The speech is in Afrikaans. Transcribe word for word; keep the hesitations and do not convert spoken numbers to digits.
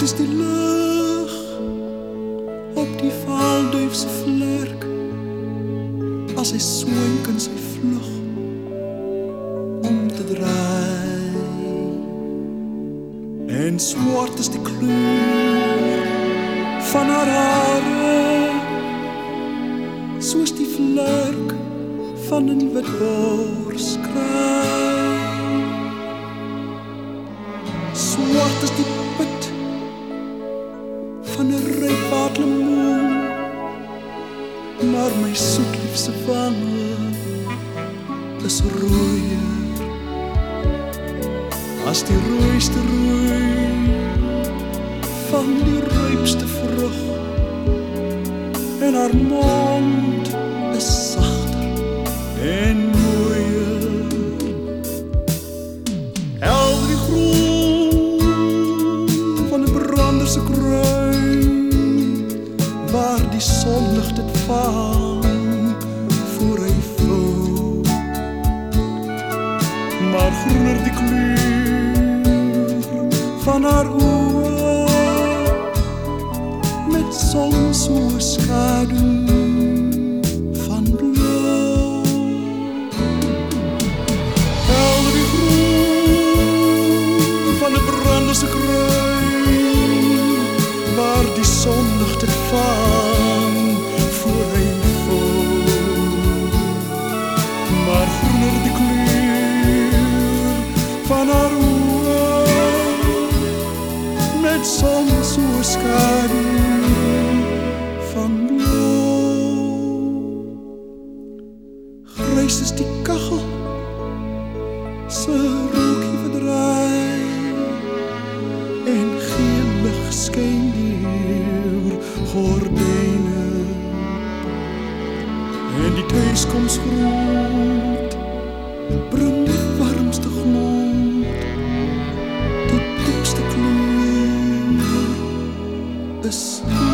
Swart is die lig op die valduifse vlerk, as hy swank in sy vlug om te draai. En swart is die kleur van haar hare, soos die vlerk van 'n wit borskraai. Swart is die put van 'n ryp waterlemoen, maar my soetliefse wange is rooier as die rooiste rooi van die rypste vrug, en haar mond is sagter en mooier. Helder die groen van 'n branderse kruin, waar die sonlig dit vang voor hy vou, maar groener die kleur van haar oë, met soms so 'n skadu van blou. Helder die groen van 'n branderse kruin, waar die sonlig dit vang voor hy vou, maar groener die kleur van haar oë, met soms so 'n skadu van blou. Grys is die kachel se rookie verdraai, en geen lig skyn deur gordyne, en die tuiskoms-groot bring die warmste gloed, die diepste kleur is